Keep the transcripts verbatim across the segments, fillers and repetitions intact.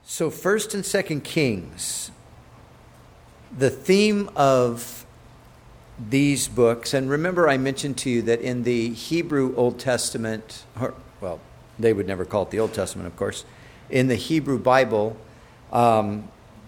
So First and Second Kings, the theme of these books, and remember I mentioned to you that in the Hebrew Old Testament, or, well, they would never call it the Old Testament, of course, in the Hebrew Bible, um,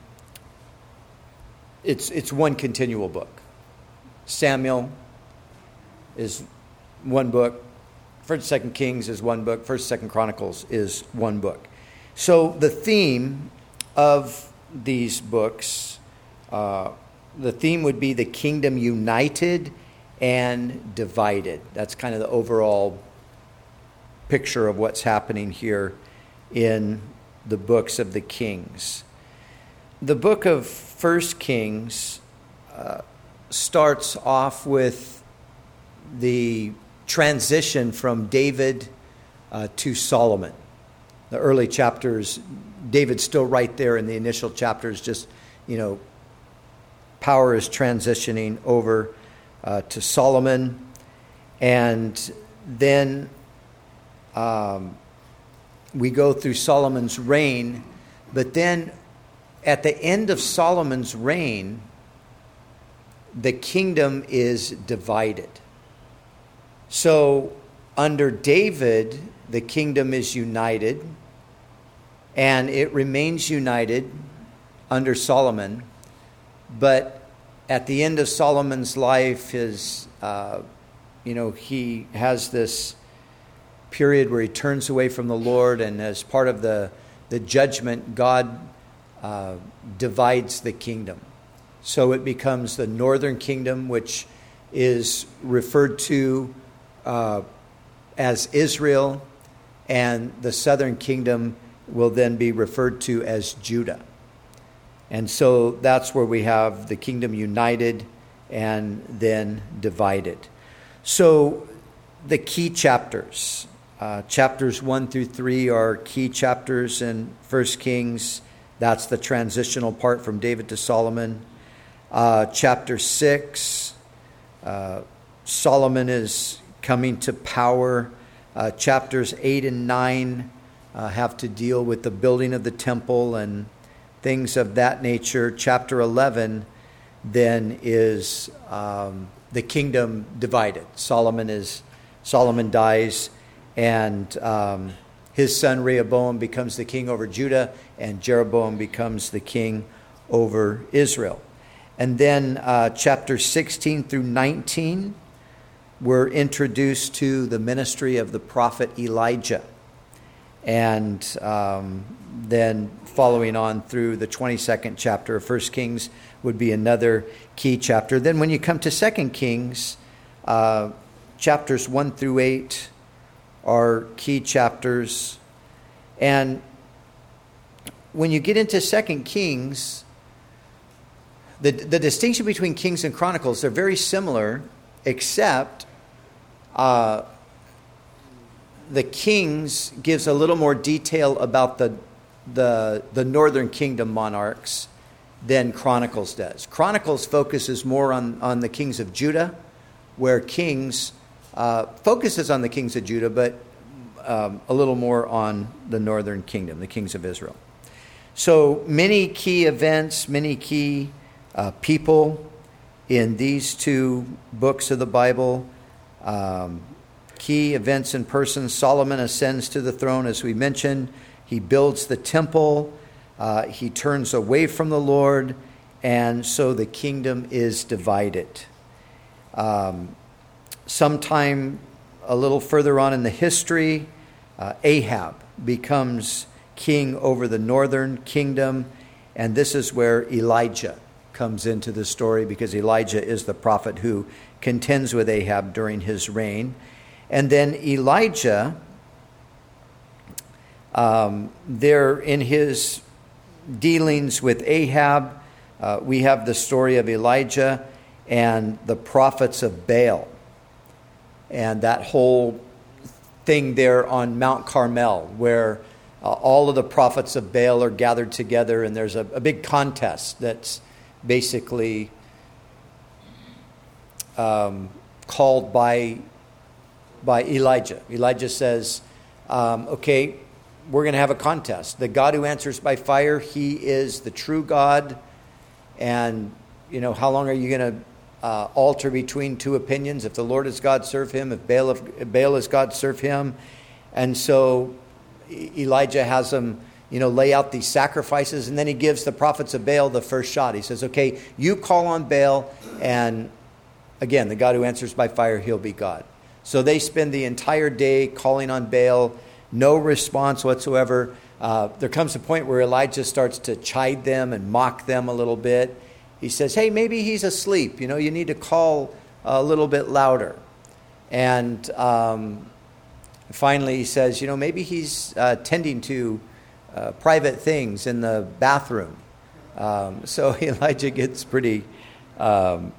it's it's one continual book. Samuel is one book. First and Second Kings is one book. First and Second Chronicles is one book. So the theme of these books, uh, the theme would be the kingdom united and divided. That's kind of the overall picture of what's happening here in the books of the Kings. The book of First Kings uh, starts off with the transition from David uh, to Solomon. The early chapters, David's still right there in the initial chapters, just, you know, power is transitioning over uh, to Solomon. And then um, we go through Solomon's reign. But then at the end of Solomon's reign, the kingdom is divided. So under David, the kingdom is united, and it remains united under Solomon. But at the end of Solomon's life, his, uh, you know, he has this period where he turns away from the Lord, and as part of the, the judgment, God uh, divides the kingdom. So it becomes the northern kingdom, which is referred to uh, as Israel, and the southern kingdom will then be referred to as Judah. And so that's where we have the kingdom united and then divided. So the key chapters, uh, chapters one through three are key chapters in First Kings. That's the transitional part from David to Solomon. Uh, chapter six, uh, Solomon is coming to power. Uh, chapters eight and nine uh, have to deal with the building of the temple and things of that nature. Chapter eleven then is um, the kingdom divided. Solomon is Solomon dies, and um, his son Rehoboam becomes the king over Judah, and Jeroboam becomes the king over Israel. And then uh, chapter sixteen through nineteen, we're introduced to the ministry of the prophet Elijah. And um, then following on through the twenty-second chapter of First Kings would be another key chapter. Then when you come to Second Kings, uh, chapters one through eight are key chapters. And when you get into Second Kings, the, the distinction between Kings and Chronicles, they're very similar, except uh, the Kings gives a little more detail about the, the, the northern kingdom monarchs than Chronicles does. Chronicles focuses more on, on the kings of Judah, where Kings uh, focuses on the kings of Judah, but um, a little more on the northern kingdom, the kings of Israel. So many key events, many key uh, people in these two books of the Bible. Um, key events and persons. Solomon ascends to the throne, as we mentioned. He builds the temple. Uh, he turns away from the Lord, and so the kingdom is divided. Um, sometime a little further on in the history, uh, Ahab becomes king over the northern kingdom, and this is where Elijah comes into the story, because Elijah is the prophet who contends with Ahab during his reign. And then Elijah, um, there in his dealings with Ahab, uh, we have the story of Elijah and the prophets of Baal. And that whole thing there on Mount Carmel, where uh, all of the prophets of Baal are gathered together, and there's a, a big contest that's basically um, called by by Elijah. Elijah says, um, okay, we're going to have a contest. The God who answers by fire, he is the true God. And, you know, how long are you going to uh, alter between two opinions? If the Lord is God, serve him. If Baal, if Baal is God, serve him. And so Elijah has them, you know, lay out these sacrifices, and then he gives the prophets of Baal the first shot. He says, okay, you call on Baal, and again, the God who answers by fire, he'll be God. So they spend the entire day calling on Baal, no response whatsoever. Uh, there comes a point where Elijah starts to chide them and mock them a little bit. He says, hey, maybe he's asleep. You know, you need to call a little bit louder. And um, finally he says, you know, maybe he's uh, tending to uh, private things in the bathroom. Um, so Elijah gets pretty, um,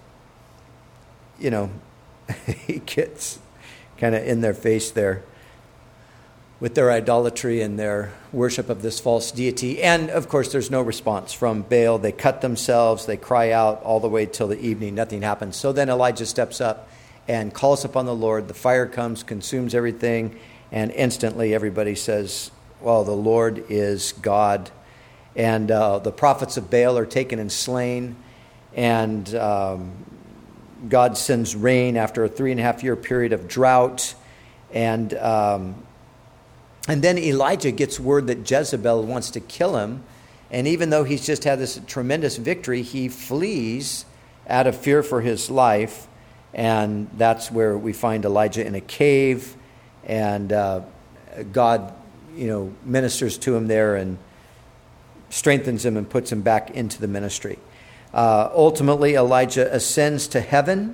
you know, he gets kind of in their face there with their idolatry and their worship of this false deity. And, of course, there's no response from Baal. They cut themselves. They cry out all the way till the evening. Nothing happens. So then Elijah steps up and calls upon the Lord. The fire comes, consumes everything, and instantly everybody says, well, the Lord is God. And uh, the prophets of Baal are taken and slain, and um, God sends rain after a three and a half year period of drought. And um, and then Elijah gets word that Jezebel wants to kill him. And even though he's just had this tremendous victory, he flees out of fear for his life. And that's where we find Elijah in a cave. And uh, God, you know, ministers to him there and strengthens him and puts him back into the ministry. Uh, ultimately, Elijah ascends to heaven,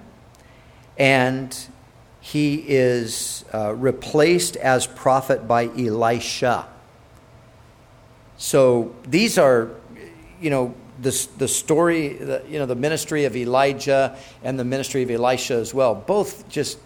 and he is uh, replaced as prophet by Elisha. So these are, you know, the the story, the, you know, the ministry of Elijah and the ministry of Elisha as well. Both just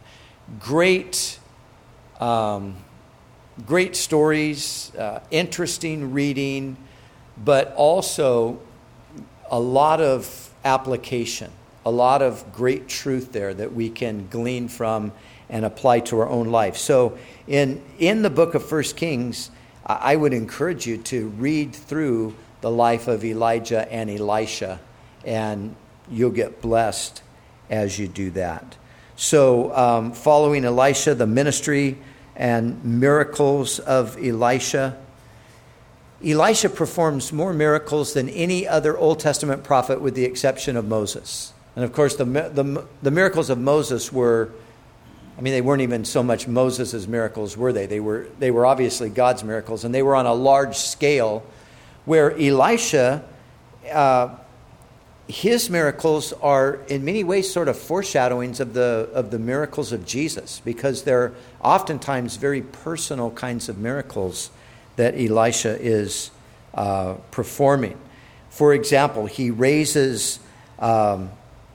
great, um, great stories, uh, interesting reading, but also a lot of application, a lot of great truth there that we can glean from and apply to our own life. So in in the book of First Kings, I would encourage you to read through the life of Elijah and Elisha, and you'll get blessed as you do that. So um, following Elisha, the ministry and miracles of Elisha, Elisha performs more miracles than any other Old Testament prophet with the exception of Moses. And of course, the, the, the miracles of Moses were, I mean, they weren't even so much Moses' miracles, were they? They were, they were obviously God's miracles, and they were on a large scale, where Elisha, uh, his miracles are in many ways sort of foreshadowings of the, of the miracles of Jesus, because they're oftentimes very personal kinds of miracles that Elisha is uh, performing. For example, he raises um,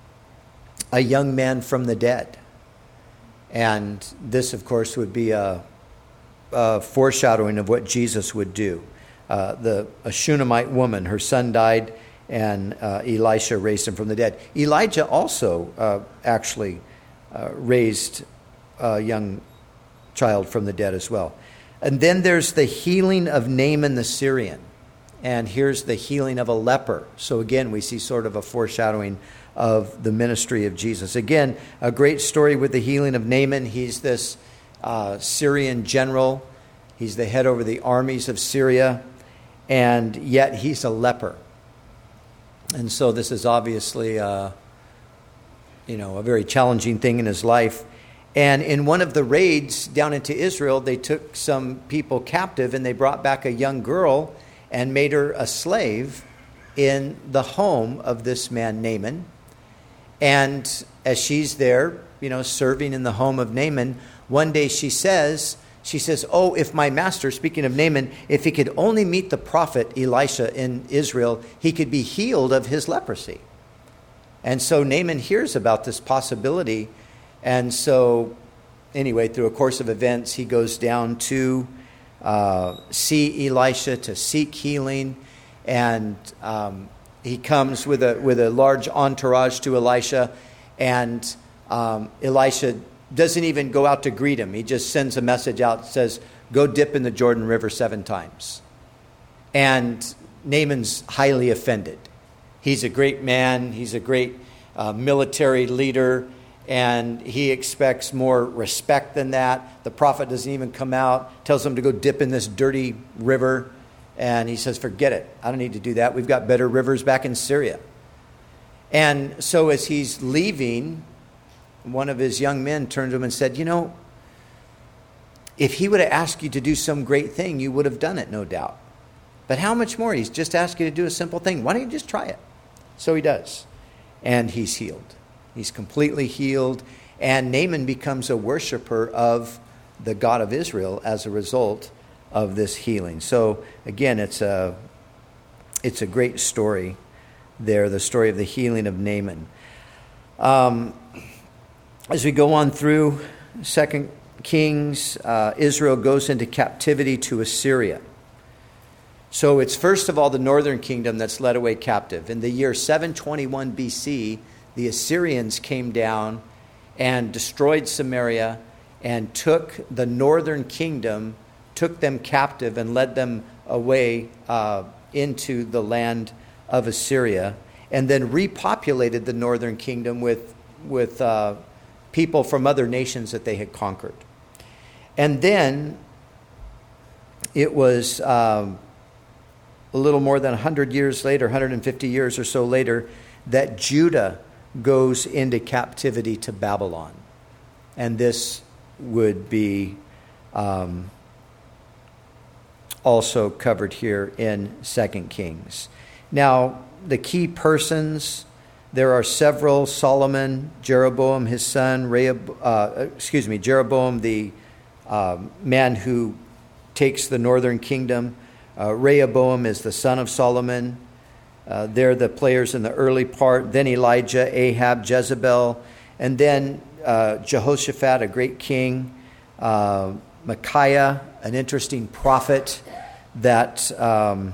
a young man from the dead. And this, of course, would be a, a foreshadowing of what Jesus would do. Uh, the a Shunammite woman, her son died, and uh, Elisha raised him from the dead. Elijah also uh, actually uh, raised a young child from the dead as well. And then there's the healing of Naaman the Syrian. And here's the healing of a leper. So again, we see sort of a foreshadowing of the ministry of Jesus. Again, a great story with the healing of Naaman. He's this uh, Syrian general. He's the head over the armies of Syria. And yet he's a leper. And so this is obviously, uh, you know, a very challenging thing in his life. And in one of the raids down into Israel, they took some people captive, and they brought back a young girl and made her a slave in the home of this man Naaman. And as she's there, you know, serving in the home of Naaman, one day she says, she says, oh, if my master, speaking of Naaman, if he could only meet the prophet Elisha in Israel, he could be healed of his leprosy. And so Naaman hears about this possibility. And so, anyway, through a course of events, he goes down to uh, see Elisha to seek healing, and um, he comes with a with a large entourage to Elisha, and um, Elisha doesn't even go out to greet him. He just sends a message out, says, go dip in the Jordan River seven times. And Naaman's highly offended. He's a great man. He's a great uh, military leader. And he expects more respect than that. The prophet doesn't even come out, tells him to go dip in this dirty river. And he says, forget it. I don't need to do that. We've got better rivers back in Syria. And so as he's leaving, one of his young men turned to him and said, you know, if he would have asked you to do some great thing, you would have done it, no doubt. But how much more? He's just asked you to do a simple thing. Why don't you just try it? So he does. And he's healed. He's completely healed. And Naaman becomes a worshiper of the God of Israel as a result of this healing. So again, it's a, it's a great story there, the story of the healing of Naaman. Um, as we go on through Second Kings, uh, Israel goes into captivity to Assyria. So it's first of all the northern kingdom that's led away captive. In the year seven twenty-one B C, the Assyrians came down and destroyed Samaria and took the northern kingdom, took them captive and led them away uh, into the land of Assyria, and then repopulated the northern kingdom with, with uh, people from other nations that they had conquered. And then it was um, a little more than one hundred years later, one hundred fifty years or so later, that Judah goes into captivity to Babylon. And this would be um, also covered here in Second Kings. Now, the key persons, there are several: Solomon, Jeroboam, his son, Rehob, uh, excuse me, Jeroboam, the uh, man who takes the northern kingdom. Uh, Rehoboam is the son of Solomon. Uh, they're the players in the early part. Then Elijah, Ahab, Jezebel, and then uh, Jehoshaphat, a great king. Uh, Micaiah, an interesting prophet that um,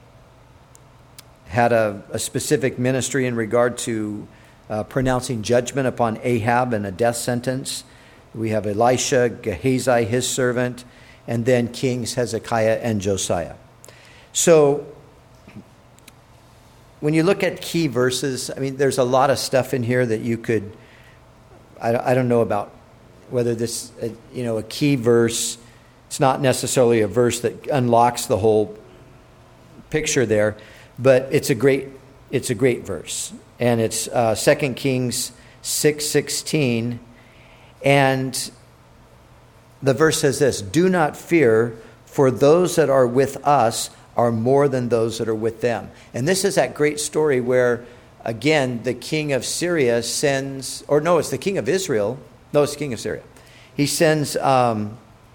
had a, a specific ministry in regard to uh, pronouncing judgment upon Ahab and a death sentence. We have Elisha, Gehazi, his servant, and then kings Hezekiah and Josiah. So when you look at key verses, I mean, there's a lot of stuff in here that you could, I, I don't know about whether this, uh, you know, a key verse, it's not necessarily a verse that unlocks the whole picture there, but it's a great, it's a great verse. And it's uh, Second Kings six sixteen. And the verse says this: do not fear, for those that are with us are more than those that are with them. And this is that great story where, again, the king of Syria sends, or no, it's the king of Israel. No, it's the king of Syria. He sends, um,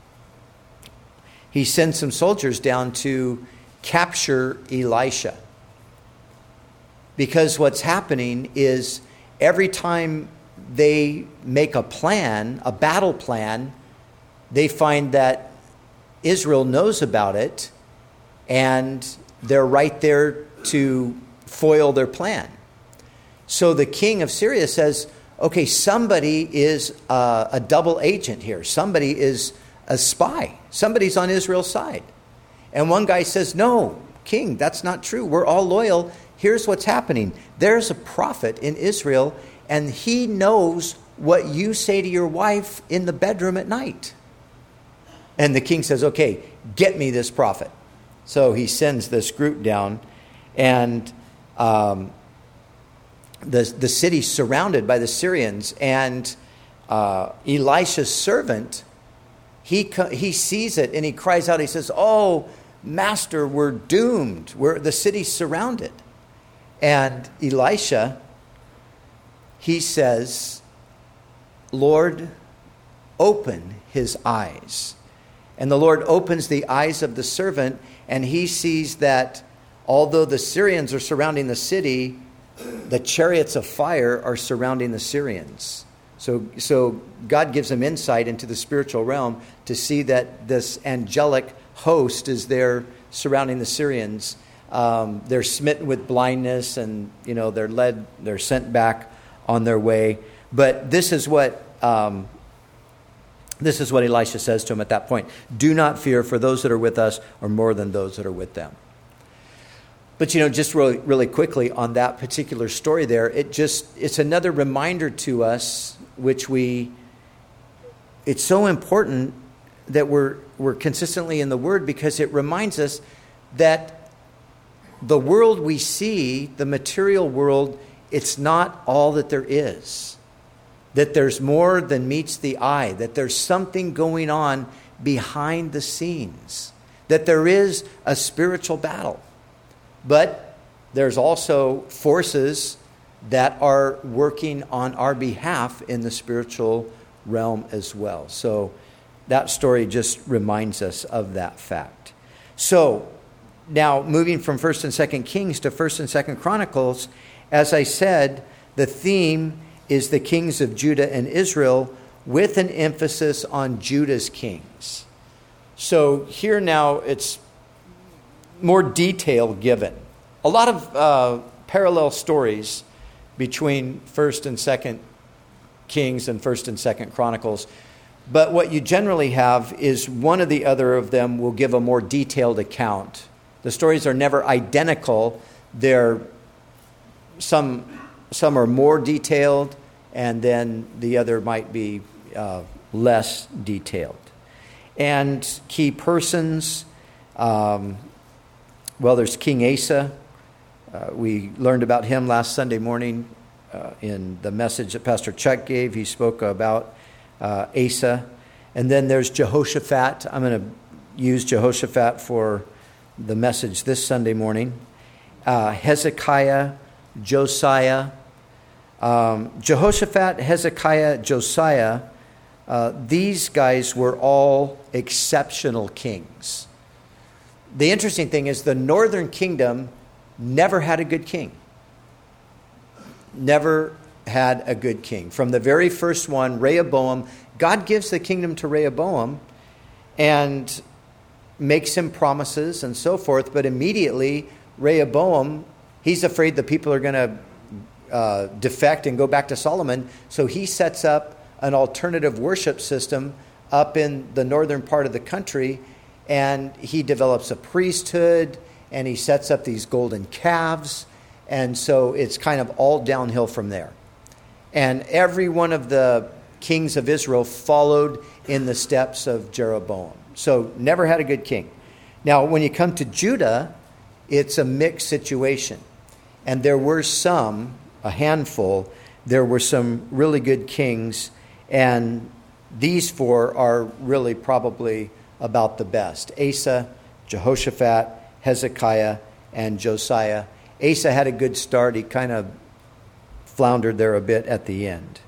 he sends some soldiers down to capture Elisha. Because what's happening is every time they make a plan, a battle plan, they find that Israel knows about it, and they're right there to foil their plan. So the king of Syria says, okay, somebody is uh, a double agent here. Somebody is a spy. Somebody's on Israel's side. And one guy says, no, king, that's not true. We're all loyal. Here's what's happening. There's a prophet in Israel, and he knows what you say to your wife in the bedroom at night. And the king says, okay, get me this prophet. So he sends this group down, and um, the, the city's surrounded by the Syrians. And uh, Elisha's servant, he, he sees it, and he cries out. He says, oh, master, we're doomed. We're, the city's surrounded. And Elisha, he says, Lord, open his eyes. And the Lord opens the eyes of the servant, and he sees that although the Syrians are surrounding the city, the chariots of fire are surrounding the Syrians. So, so God gives him insight into the spiritual realm to see that this angelic host is there surrounding the Syrians. Um, they're smitten with blindness, and you know they're led, they're sent back on their way. But this is what um, This is what Elisha says to him at that point. Do not fear, for those that are with us are more than those that are with them. But, you know, just really, really quickly on that particular story there, it just, it's another reminder to us, which we, it's so important that we're, we're consistently in the Word, because it reminds us that the world we see, the material world, it's not all that there is. That there's more than meets the eye, that there's something going on behind the scenes, that there is a spiritual battle. But there's also forces that are working on our behalf in the spiritual realm as well. So that story just reminds us of that fact. So now moving from First and Second Kings to First and Second Chronicles, as I said, the theme is the kings of Judah and Israel, with an emphasis on Judah's kings. So here now it's more detail given. A lot of uh, parallel stories between First and Second Kings and First and Second Chronicles. But what you generally have is one or the other of them will give a more detailed account. The stories are never identical. They're some some are more detailed, and then the other might be uh, less detailed. And key persons, um, well, there's King Asa. Uh, we learned about him last Sunday morning uh, in the message that Pastor Chuck gave. He spoke about uh, Asa. And then there's Jehoshaphat. I'm going to use Jehoshaphat for the message this Sunday morning. Uh, Hezekiah, Josiah. Um, Jehoshaphat, Hezekiah, Josiah, uh, these guys were all exceptional kings. The interesting thing is the northern kingdom never had a good king. Never had a good king. From the very first one, Rehoboam, God gives the kingdom to Rehoboam and makes him promises and so forth, but immediately Rehoboam, he's afraid the people are going to uh, defect and go back to Solomon, so he sets up an alternative worship system up in the northern part of the country, and he develops a priesthood, and he sets up these golden calves, and so it's kind of all downhill from there. And every one of the kings of Israel followed in the steps of Jeroboam. So never had a good king. Now, when you come to Judah, it's a mixed situation. And there were some, a handful, there were some really good kings, and these four are really probably about the best. Asa, Jehoshaphat, Hezekiah, and Josiah. Asa had a good start. He kind of floundered there a bit at the end.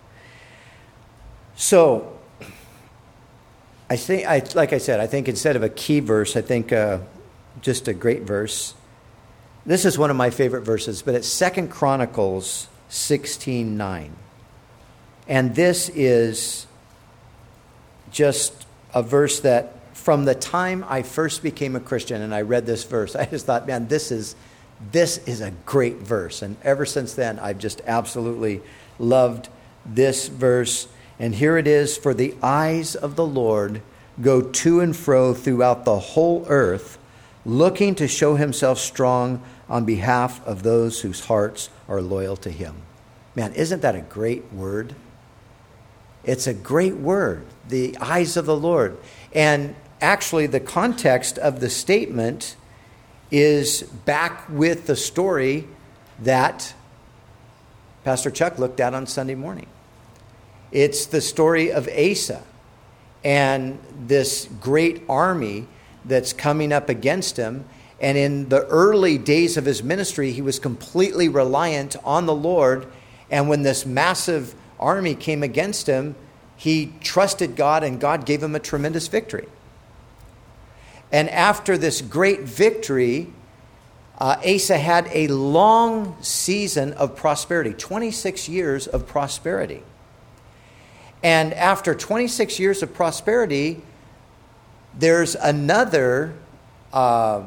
So, I think, I, like I said, I think instead of a key verse, I think uh, just a great verse. This is one of my favorite verses, but it's Second Chronicles sixteen nine. And this is just a verse that from the time I first became a Christian and I read this verse, I just thought, man, this is this is a great verse. And ever since then, I've just absolutely loved this verse. And here it is: for the eyes of the Lord go to and fro throughout the whole earth, looking to show himself strong on behalf of those whose hearts are loyal to him. Man, isn't that a great word? It's a great word, the eyes of the Lord. And actually, the context of the statement is back with the story that Pastor Chuck looked at on Sunday morning. It's the story of Asa and this great army that's coming up against him. And in the early days of his ministry, he was completely reliant on the Lord. And when this massive army came against him, he trusted God, and God gave him a tremendous victory. And after this great victory, uh, Asa had a long season of prosperity, twenty-six years of prosperity. And after twenty-six years of prosperity, there's another uh,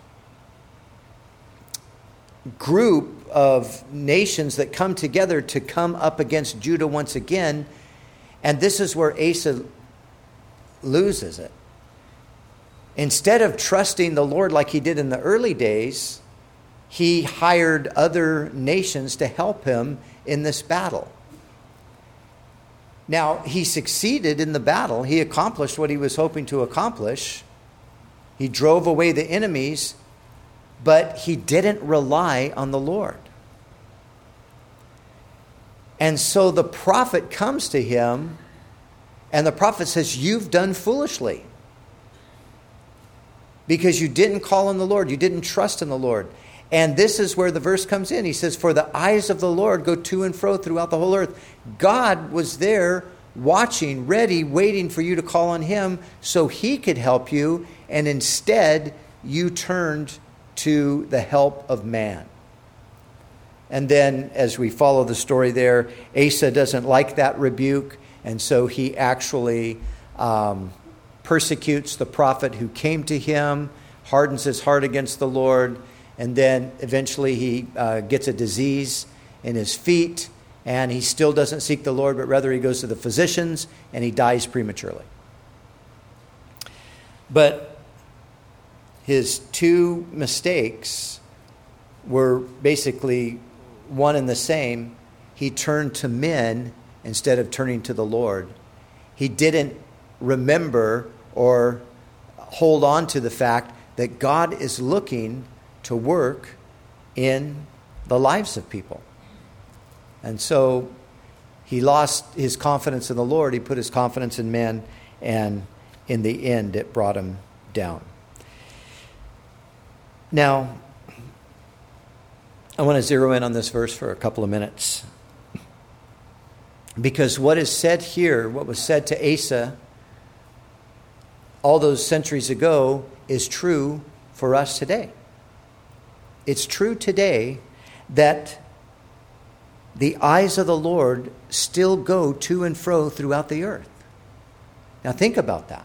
group of nations that come together to come up against Judah once again. And this is where Asa loses it. Instead of trusting the Lord like he did in the early days, he hired other nations to help him in this battle. Now, he succeeded in the battle. He accomplished what he was hoping to accomplish. He drove away the enemies, but he didn't rely on the Lord. And so the prophet comes to him, and the prophet says, "You've done foolishly because you didn't call on the Lord. You didn't trust in the Lord." And this is where the verse comes in. He says, "For the eyes of the Lord go to and fro throughout the whole earth." God was there watching, ready, waiting for you to call on him so he could help you. And instead, you turned to the help of man. And then as we follow the story there, Asa doesn't like that rebuke. And so he actually um, persecutes the prophet who came to him, hardens his heart against the Lord. And then eventually he uh, gets a disease in his feet. And he still doesn't seek the Lord, but rather he goes to the physicians and he dies prematurely. But his two mistakes were basically one and the same. He turned to men instead of turning to the Lord. He didn't remember or hold on to the fact that God is looking to work in the lives of people. And so he lost his confidence in the Lord. He put his confidence in men, and in the end, it brought him down. Now, I want to zero in on this verse for a couple of minutes. Because what is said here, what was said to Asa all those centuries ago, is true for us today. It's true today that the eyes of the Lord still go to and fro throughout the earth. Now think about that.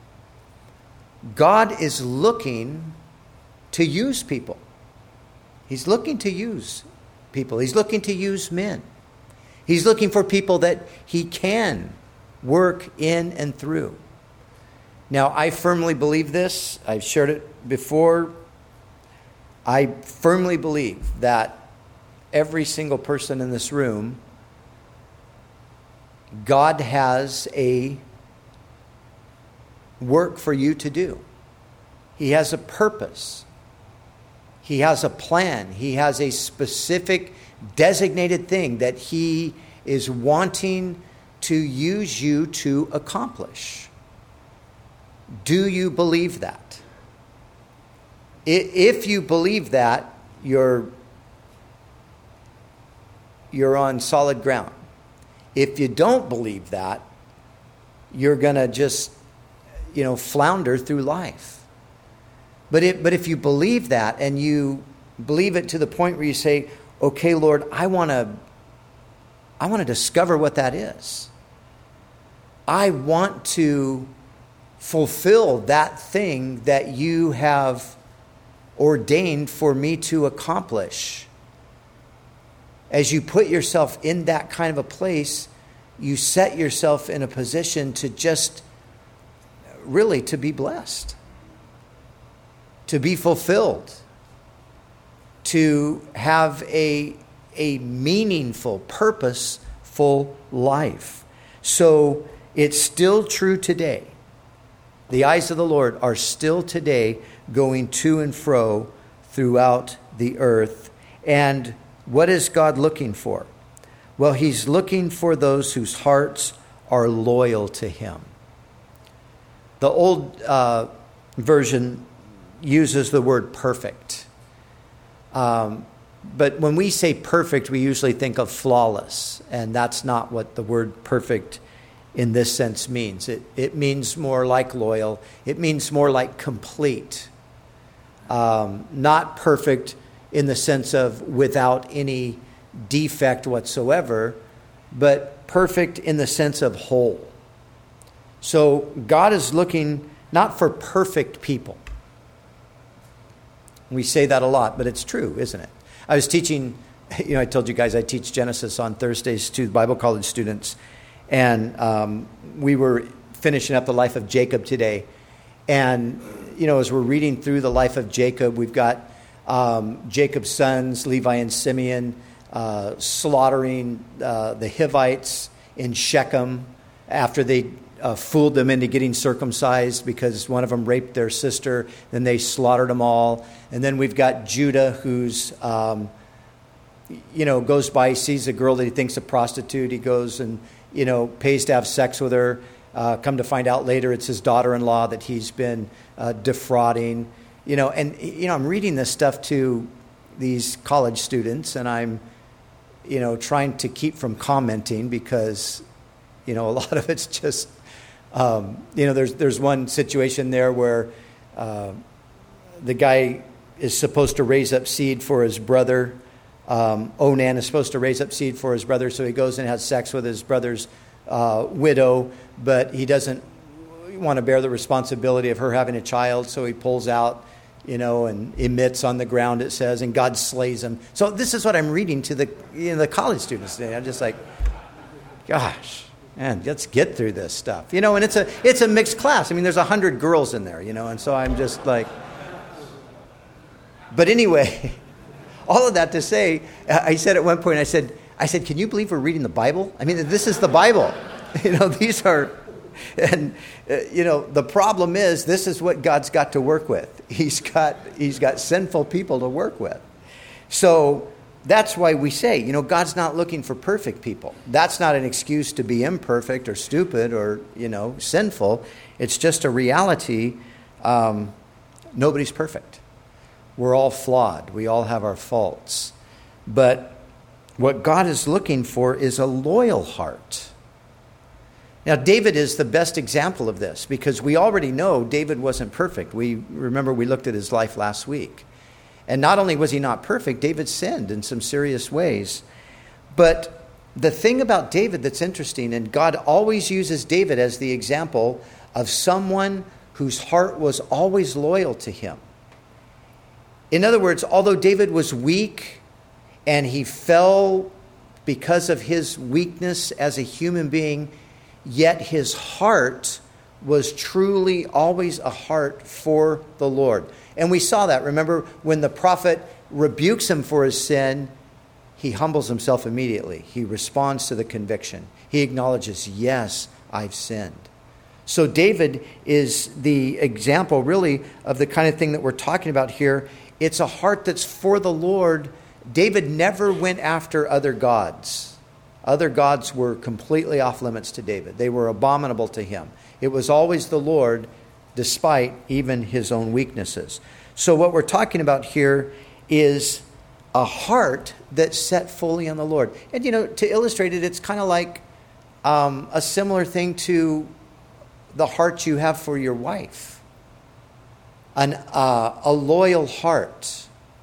God is looking to use people. He's looking to use people. He's looking to use men. He's looking for people that he can work in and through. Now, I firmly believe this. I've shared it before. I firmly believe that every single person in this room, God has a work for you to do. He has a purpose. He has a plan. He has a specific designated thing that he is wanting to use you to accomplish. Do you believe that? If you believe that, you're you're on solid ground. If you don't believe that, you're going to just, you know, flounder through life. But it, but if you believe that and you believe it to the point where you say, "Okay, Lord, I want to I want to discover what that is. I want to fulfill that thing that you have ordained for me to accomplish." As you put yourself in that kind of a place, you set yourself in a position to just really to be blessed, to be fulfilled, to have a, a meaningful, purposeful life. So it's still true today. The eyes of the Lord are still today going to and fro throughout the earth. And what is God looking for? Well, he's looking for those whose hearts are loyal to him. The old uh, version uses the word perfect. Um, but when we say perfect, we usually think of flawless. And that's not what the word perfect in this sense means. It, it means more like loyal. It means more like complete. Um, not perfect in the sense of without any defect whatsoever, but perfect in the sense of whole. So God is looking not for perfect people. We say that a lot, but it's true, isn't it? I was teaching, you know, I told you guys I teach Genesis on Thursdays to Bible college students, and um, we were finishing up the life of Jacob today. And, you know, as we're reading through the life of Jacob, we've got um, Jacob's sons, Levi and Simeon, uh, slaughtering uh, the Hivites in Shechem after they uh, fooled them into getting circumcised because one of them raped their sister. Then they slaughtered them all. And then we've got Judah, who's, um, you know, goes by, sees a girl that he thinks a prostitute. He goes and, you know, pays to have sex with her. Uh, come to find out later it's his daughter-in-law that he's been uh, defrauding. You know, and, you know, I'm reading this stuff to these college students, and I'm, you know, trying to keep from commenting because, you know, a lot of it's just, um, you know, there's there's one situation there where uh, the guy is supposed to raise up seed for his brother. Um, Onan is supposed to raise up seed for his brother, so he goes and has sex with his brother's uh, widow, but he doesn't want to bear the responsibility of her having a child, so he pulls out, you know, and emits on the ground, it says, and God slays him. So this is what I'm reading to the, you know, the college students today. I'm just like, gosh, man, let's get through this stuff. You know, and it's a it's a mixed class. I mean, there's a hundred girls in there, you know, and so I'm just like, but anyway, all of that to say, I said at one point, I said, I said, can you believe we're reading the Bible? I mean, this is the Bible. You know, these are, and, uh, you know, the problem is this is what God's got to work with. He's got, he's got sinful people to work with. So that's why we say, you know, God's not looking for perfect people. That's not an excuse to be imperfect or stupid or, you know, sinful. It's just a reality. Um, nobody's perfect. We're all flawed. We all have our faults. But what God is looking for is a loyal heart. Now, David is the best example of this because we already know David wasn't perfect. We remember we looked at his life last week. And not only was he not perfect, David sinned in some serious ways. But the thing about David that's interesting, and God always uses David as the example of someone whose heart was always loyal to him. In other words, although David was weak and he fell because of his weakness as a human being, yet his heart was truly always a heart for the Lord. And we saw that. Remember, when the prophet rebukes him for his sin, he humbles himself immediately. He responds to the conviction. He acknowledges, yes, I've sinned. So David is the example, really, of the kind of thing that we're talking about here. It's a heart that's for the Lord. David never went after other gods. Other gods were completely off limits to David. They were abominable to him. It was always the Lord, despite even his own weaknesses. So what we're talking about here is a heart that's set fully on the Lord. And, you know, to illustrate it, it's kind of like um, a similar thing to the heart you have for your wife. An, uh, a loyal heart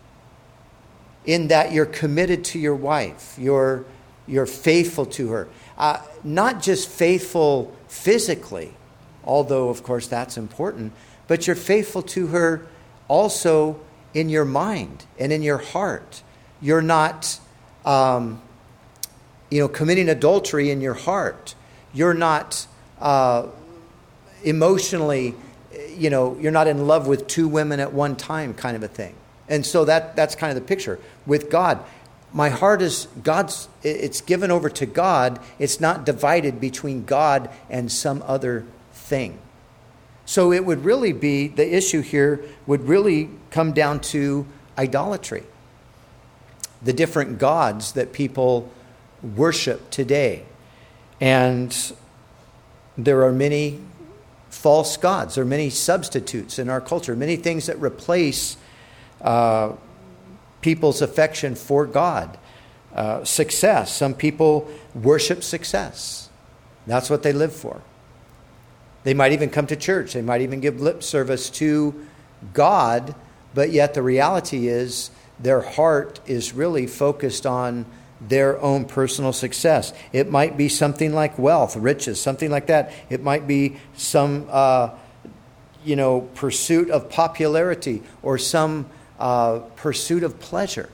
in that you're committed to your wife. You're, you're faithful to her. Uh, not just faithful physically, although, of course, that's important, but you're faithful to her also in your mind and in your heart. You're not, um, you know, committing adultery in your heart. You're not uh, emotionally, you know, you're not in love with two women at one time kind of a thing. And so that that's kind of the picture. With God, my heart is God's, it's given over to God. It's not divided between God and some other thing. So it would really be, the issue here would really come down to idolatry. The different gods that people worship today. And there are many false gods. There are many substitutes in our culture. Many things that replace uh, people's affection for God. Uh, success. Some people worship success. That's what they live for. They might even come to church. They might even give lip service to God, but yet the reality is their heart is really focused on their own personal success. It might be something like wealth, riches, something like that. It might be some, uh, you know, pursuit of popularity or some uh, pursuit of pleasure.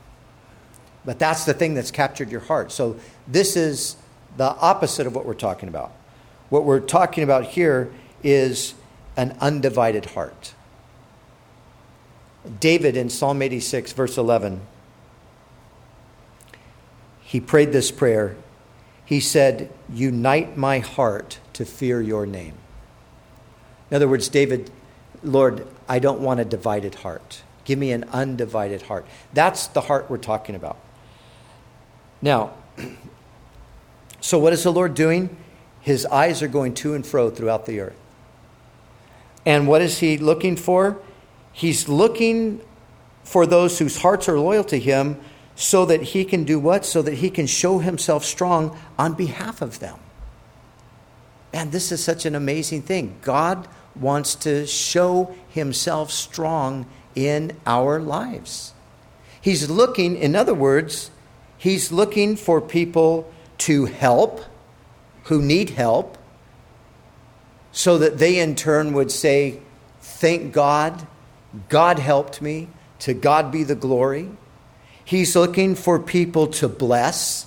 But that's the thing that's captured your heart. So this is the opposite of what we're talking about. What we're talking about here is an undivided heart. David in Psalm eighty-six, verse eleven, he prayed this prayer. He said, "Unite my heart to fear your name." In other words, David, Lord, I don't want a divided heart. Give me an undivided heart. That's the heart we're talking about. Now, so what is the Lord doing? His eyes are going to and fro throughout the earth. And what is he looking for? He's looking for those whose hearts are loyal to him so that he can do what? So that he can show himself strong on behalf of them. And this is such an amazing thing. God wants to show himself strong in our lives. He's looking, in other words, he's looking for people to help, who need help, so that they in turn would say, thank God, God helped me, to God be the glory. He's looking for people to bless,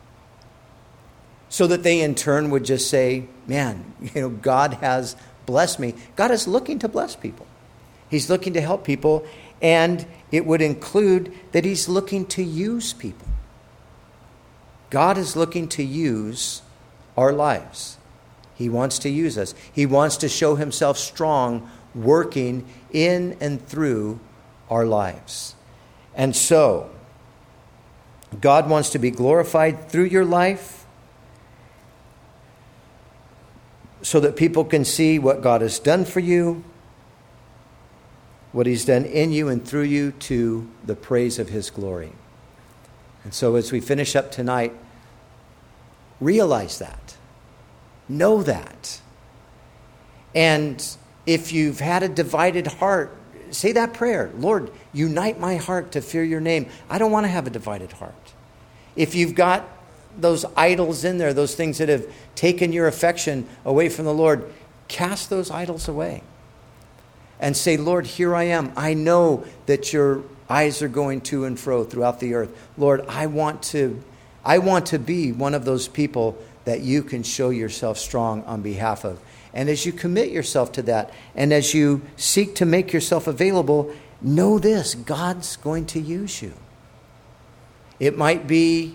so that they in turn would just say, man, you know, God has blessed me. God is looking to bless people. He's looking to help people, and it would include that he's looking to use people. God is looking to use our lives. He wants to use us. He wants to show himself strong, working in and through our lives. And so, God wants to be glorified through your life so that people can see what God has done for you, what he's done in you and through you, to the praise of his glory. And so as we finish up tonight, realize that. Know that. And if you've had a divided heart, say that prayer. Lord, unite my heart to fear your name. I don't want to have a divided heart. If you've got those idols in there, those things that have taken your affection away from the Lord, cast those idols away. And say, Lord, here I am. I know that your eyes are going to and fro throughout the earth. Lord, I want to, I want to be one of those people that you can show yourself strong on behalf of. And as you commit yourself to that, and as you seek to make yourself available, know this, God's going to use you. It might be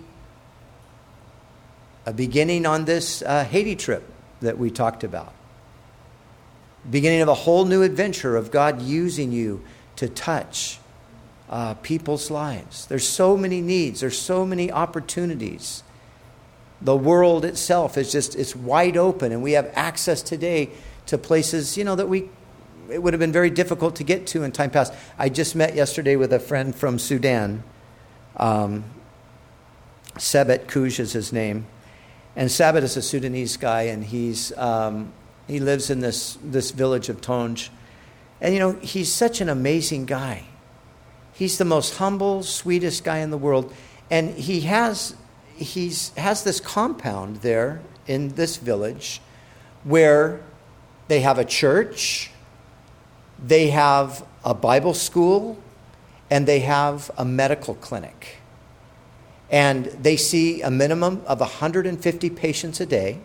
a beginning on this uh, Haiti trip that we talked about. Beginning of a whole new adventure of God using you to touch uh, people's lives. There's so many needs. There's so many opportunities. The world itself is just, it's wide open, and we have access today to places, you know, that we, it would have been very difficult to get to in time past. I just met yesterday with a friend from Sudan. Um, Sebet Kuj is his name. And Sebet is a Sudanese guy, and he's um, he lives in this, this village of Tonj. And, you know, he's such an amazing guy. He's the most humble, sweetest guy in the world. And he has... He's has this compound there in this village where they have a church, they have a Bible school, and they have a medical clinic. And they see a minimum of one hundred fifty patients a day.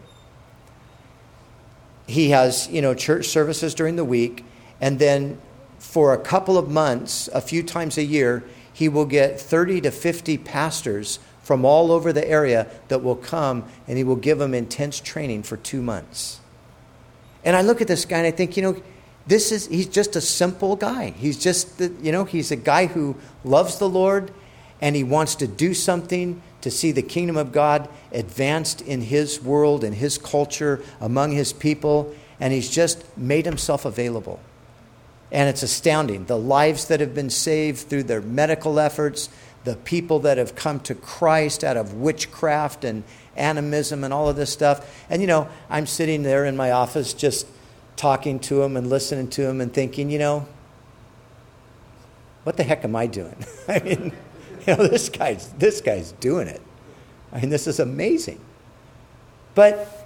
He has, you know, church services during the week, and then for a couple of months, a few times a year, he will get thirty to fifty pastors from all over the area that will come, and he will give them intense training for two months. And I look at this guy and I think, you know, this is, he's just a simple guy. He's just, the, you know, he's a guy who loves the Lord, and he wants to do something to see the kingdom of God advanced in his world and his culture among his people. And he's just made himself available. And it's astounding. The lives that have been saved through their medical efforts, the people that have come to Christ out of witchcraft and animism and all of this stuff. And, you know, I'm sitting there in my office just talking to him and listening to him and thinking, you know, what the heck am I doing? I mean, you know, this guy's, this guy's doing it. I mean, this is amazing. But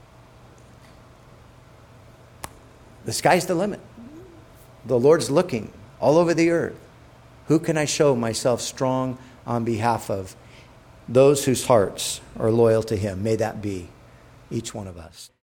the sky's the limit. The Lord's looking all over the earth. Who can I show myself strong on behalf of? Those whose hearts are loyal to him. May that be each one of us.